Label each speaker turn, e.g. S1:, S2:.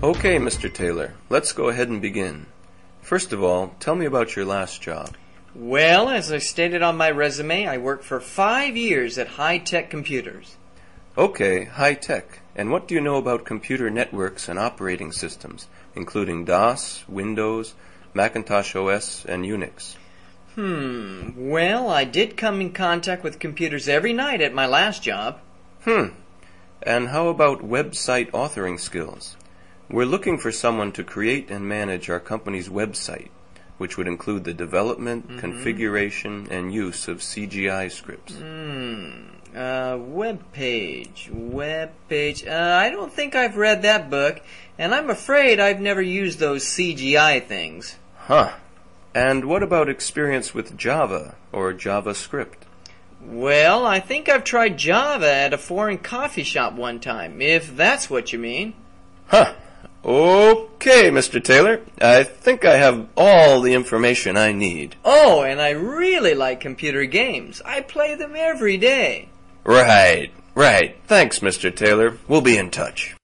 S1: Okay, Mr. Taylor, let's go ahead and begin. First of all, tell me about your last job.
S2: Well, as I stated on my resume, I worked for 5 years at High Tech Computers.
S1: Okay, high tech. And what do you know about computer networks and operating systems, including DOS, Windows, Macintosh OS, and Unix?
S2: Well, I did come in contact with computers every night at my last job.
S1: And how about website authoring skills? We're looking for someone to create and manage our company's website, which would include the development, configuration, and use of CGI scripts.
S2: Web page. I don't think I've read that book, and I'm afraid I've never used those CGI things.
S1: And what about experience with Java or JavaScript?
S2: Well, I think I've tried Java at a foreign coffee shop one time, if that's what you mean.
S1: Okay, Mr. Taylor. I think I have all the information I need.
S2: Oh, and I really like computer games. I play them every day.
S1: Right. Thanks, Mr. Taylor. We'll be in touch.